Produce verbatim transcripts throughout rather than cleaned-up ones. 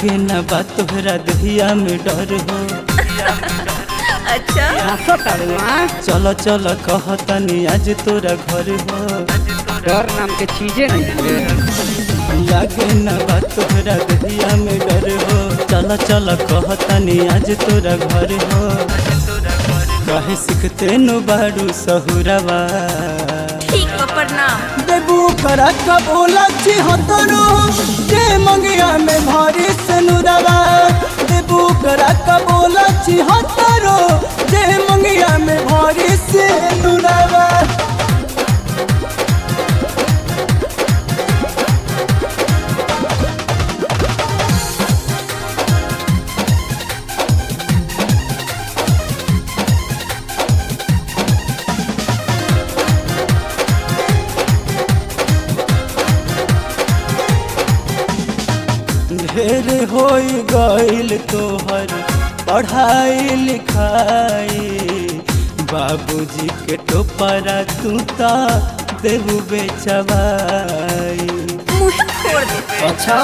लागे ना बा तोहरा दहिया में डर हो। अच्छा चल चल कहतनी आज तोरा घर हो। डर नाम के चीजें नहीं है। लागे ना बा तोहरा दहिया में डर हो। चल चल कहतनी आज तोरा घर हो। कहे सीखते नु बारू सहुरवा ठीक बा प्रणाम। देबू करा कबोला छी हतरो जे मंगिया में भारी सनुरवा। देबू करा कबोला छी हतरो जे मंगिया में भारी सनुरवा। ढेर होई गईल तोहर पढ़ाई लिखाई। बाबूजी के टोपरा तू ता देबू बेचवाई। अच्छा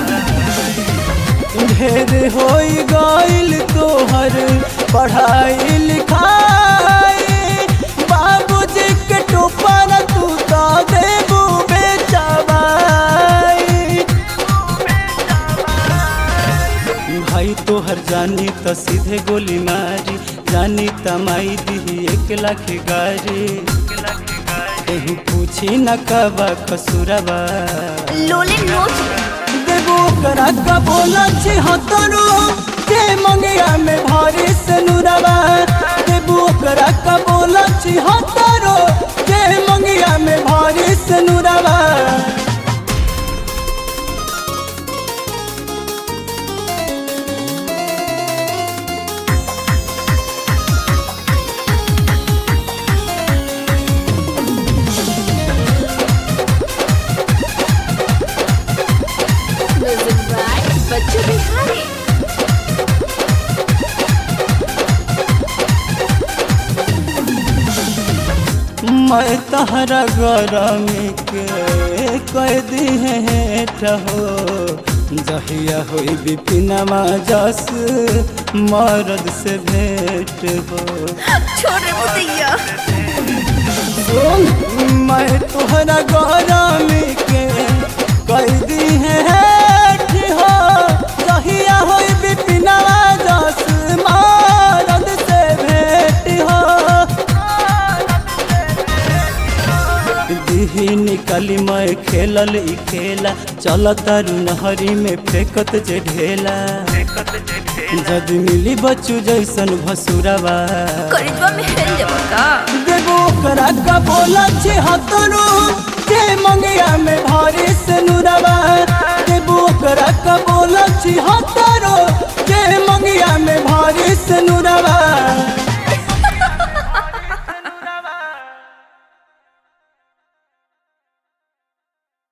ढेर होई गईल तोहर पढ़ाई लिखाई। बाबूजी के टोपरा तू ता देबू बेचवाई। भाई तोहर जानी तो सीधे गोली मारी। जानी तमाई दी एक लाख गारी। एहू पूछी न कबा खसुरवा। लोले नोच देबू करा कबोला छी हतरो जे मंगिया में भारी सनुरवा। देबू करा कबोला छी हतरो जे मंगिया में भारी सनुरवा। बच्चों बिहारी मैं तहरा गरमी के कैदी हेठ हो। जहिया होई बिपिनमा जस मरद से भेंट हो। छोड़े मुदैया मैं तोहरा गरमी के कैदी हेठ हो। जहिया होई बिपिनमा जस मरद से भेंट हो। दिही निकली मैं खेलल ई खेला। चल तारू नहरी में फेंकत जे ढेला। जब मिली बच्चू जैसन भसुरवा करिजवा में हेल जब का। देबो करा कबोला छी हतरो जे मंगिया में भारी सनुरवा। देबो करा कबोला छी हतरो जे मंगिया में भारी सनुरवा।